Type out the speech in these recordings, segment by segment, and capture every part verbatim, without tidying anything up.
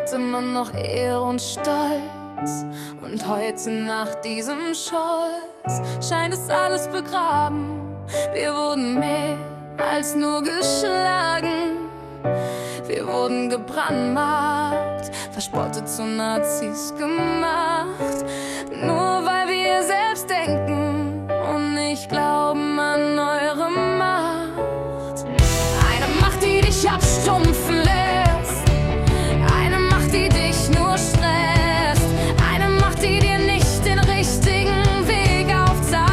hatte man noch Ehre und Stolz. Und heute nach diesem Scholz scheint es alles begraben. Wir wurden mehr als nur geschlagen. Wir wurden gebrandmarkt, verspottet zu Nazis gemacht. Nur weil wir selbst denken und nicht glauben an eure Macht. Eine Macht, die dich abstumpfen lässt. Eine Macht, die dich nur stresst. Eine Macht, die dir nicht den richtigen Weg aufzeigt.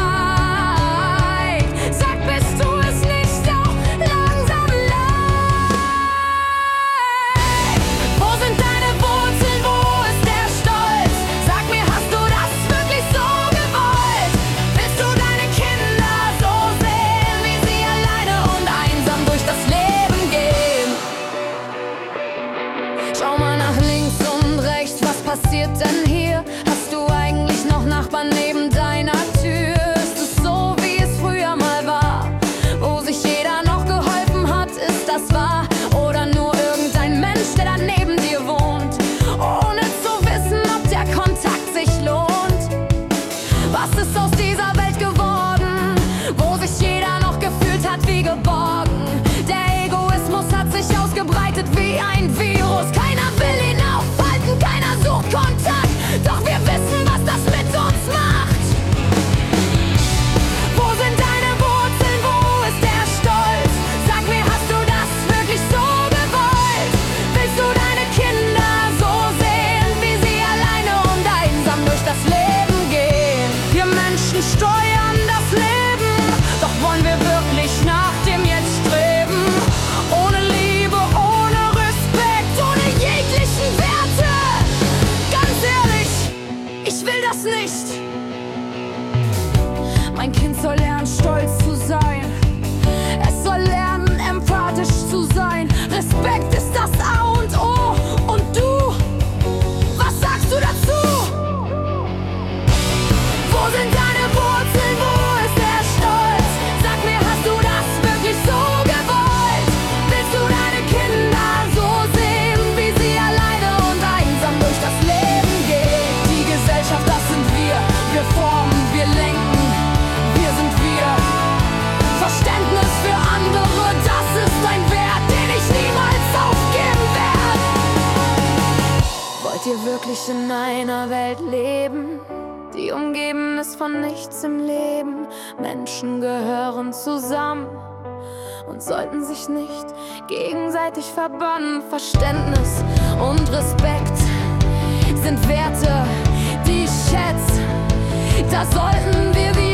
Sag, bist du es nicht auch langsam leid? Wo sind deine Wurzeln, wo ist der Stolz? Sag mir, hast du das wirklich so gewollt? Willst du deine Kinder so sehen, wie sie alleine und einsam durch das Leben gehen? Schau mal nach links und rechts, was passiert denn hier? Hast du eigentlich noch Nachbarn neben deiner Tür? Ist es so, wie es früher mal war, wo sich jeder noch geholfen hat? Ist das wahr? Oder nur irgendein Mensch, der da neben dir wohnt, ohne zu wissen, ob der Kontakt sich lohnt? Was ist aus dieser Welt geworden, wo sich jeder noch gefühlt hat wie geborgen? Der Egoismus hat sich ausgebreitet wie ein Virus. Keiner will ihn aufhalten, keiner sucht Kontakt. Doch wir wissen, was das mit uns macht. Wo sind deine Wurzeln, wo ist der Stolz? Sag mir, hast du das wirklich so gewollt? Willst du deine Kinder so sehen, wie sie alleine und einsam durch das Leben gehen? Wir Menschen steuern das Leben, doch wollen wir wirklich nach dem Jetzt streben? Ohne Liebe, ohne Respekt, ohne jeglichen Werte. Ganz ehrlich, ich will das nicht. Mein Kind soll lernen, stolz zu sein. Es soll lernen, empathisch zu sein. Respekt ist das A und O. Und du, was sagst du dazu? Wo sind deine Wurzeln, wo ist der Stolz? Sag mir, hast du das wirklich so gewollt? Willst du deine Kinder so sehen, wie sie alleine und einsam durch das Leben gehen? Die Gesellschaft, das sind wir. Wir formen, wir lenken, wir sind wir. Verständnis für andere, das ist ein Wert, den ich niemals aufgeben werde. Wollt ihr wirklich in einer Welt leben, die umgeben ist von nichts im Leben? Menschen gehören zusammen und sollten sich nicht gegenseitig verbannen. Verständnis und Respekt sind Werte, die ich schätze. Da sollten wir wieder